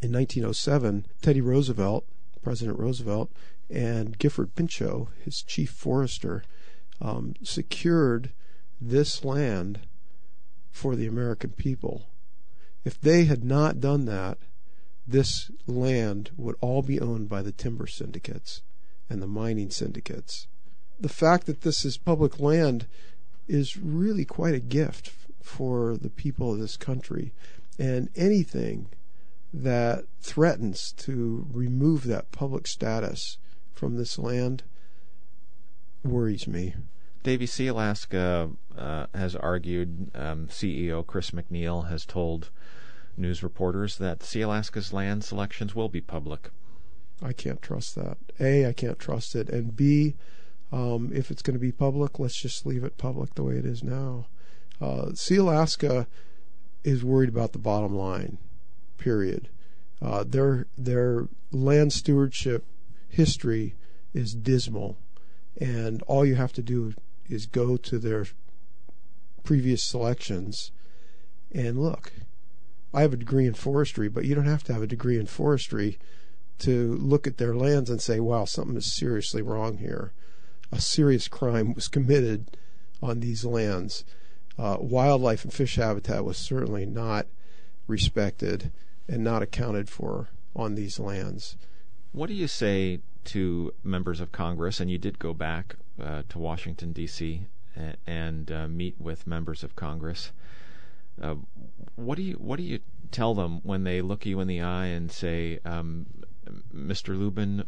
in 1907, President Roosevelt, and Gifford Pinchot, his chief forester, secured this land for the American people. If they had not done that, this land would all be owned by the timber syndicates and the mining syndicates. The fact that this is public land is really quite a gift for the people of this country, and anything that threatens to remove that public status from this land worries me. Davey, Sealaska has argued, CEO Chris McNeil has told news reporters that Sealaska's land selections will be public. I can't trust that. A, I can't trust it, and B, if it's going to be public, let's just leave it public the way it is now. Sealaska is worried about the bottom line, period. Their land stewardship history is dismal, and all you have to do is go to their previous selections and look. I have a degree in forestry, but you don't have to have a degree in forestry to look at their lands and say, wow, something is seriously wrong here. A serious crime was committed on these lands. Wildlife and fish habitat was certainly not respected and not accounted for on these lands. What do you say to members of Congress, and you did go back to Washington, D.C., and meet with members of Congress? What do you tell them when they look you in the eye and say, Mr. Lubin,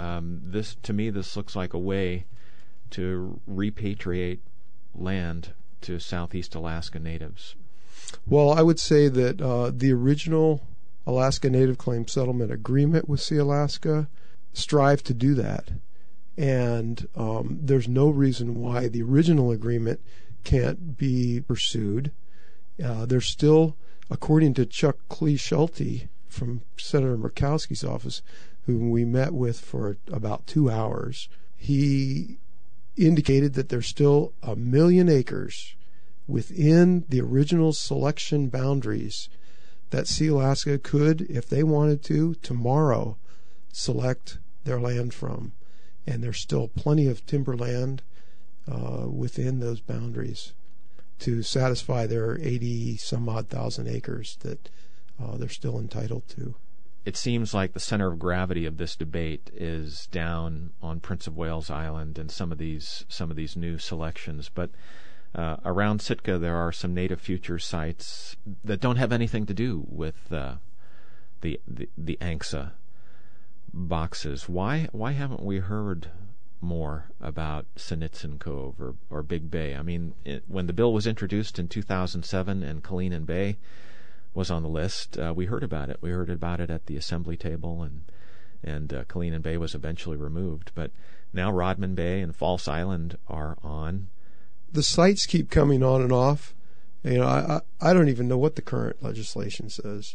this looks like a way to repatriate land to Southeast Alaska Natives? Well, I would say that the original Alaska Native Claim Settlement Agreement with Sealaska strived to do that. And there's no reason why the original agreement can't be pursued. There's still, according to Chuck Clee-Schulte from Senator Murkowski's office, whom we met with for about 2 hours, he indicated that there's still 1 million acres within the original selection boundaries that Sealaska could, if they wanted to, tomorrow select their land from. And there's still plenty of timberland within those boundaries to satisfy their 80-some-odd thousand acres that they're still entitled to. It seems like the center of gravity of this debate is down on Prince of Wales Island and some of these new selections. But around Sitka, there are some native future sites that don't have anything to do with the ANCSA boxes. Why haven't we heard more about Sinitsin Cove or Big Bay? I mean, when the bill was introduced in 2007 and Kalinin Bay was on the list, we heard about it. We heard about it at the assembly table, and Kalinin Bay was eventually removed. But now Rodman Bay and False Island are on. The sites keep coming on and off. You know, I don't even know what the current legislation says.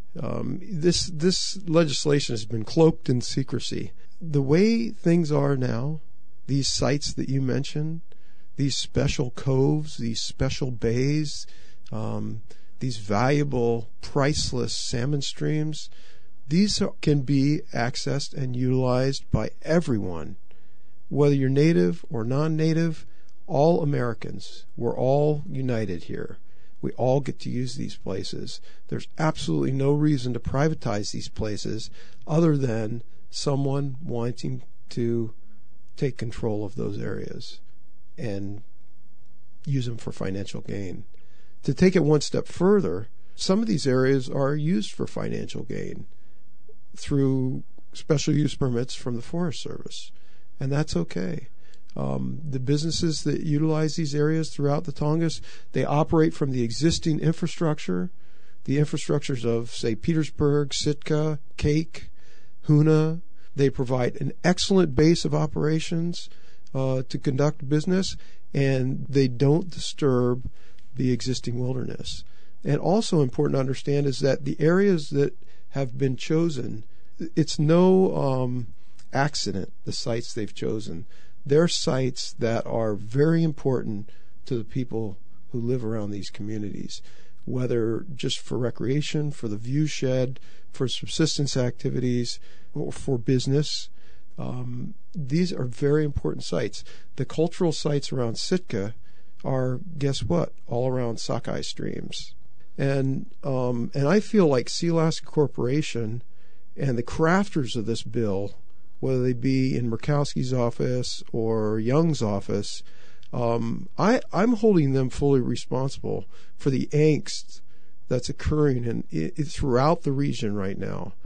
This legislation has been cloaked in secrecy. The way things are now, these sites that you mentioned, these special coves, these special bays, these valuable, priceless salmon streams, these can be accessed and utilized by everyone, whether you're native or non-native. All Americans, we're all united here. We all get to use these places. There's absolutely no reason to privatize these places other than someone wanting to take control of those areas and use them for financial gain. To take it one step further, some of these areas are used for financial gain through special use permits from the Forest Service, and that's okay. The businesses that utilize these areas throughout the Tongass, they operate from the existing infrastructure, the infrastructures of, say, Petersburg, Sitka, Cake, Hoonah. They provide an excellent base of operations to conduct business, and they don't disturb the existing wilderness. And also important to understand is that the areas that have been chosen, it's no accident, the sites they've chosen. They're sites that are very important to the people who live around these communities. whether just for recreation, for the view shed, for subsistence activities, or for business. These are very important sites. The cultural sites around Sitka are, guess what, all around sockeye streams. And I feel like Sealaska Corporation and the crafters of this bill, whether they be in Murkowski's office or Young's office, I'm holding them fully responsible for the angst that's occurring throughout the region right now.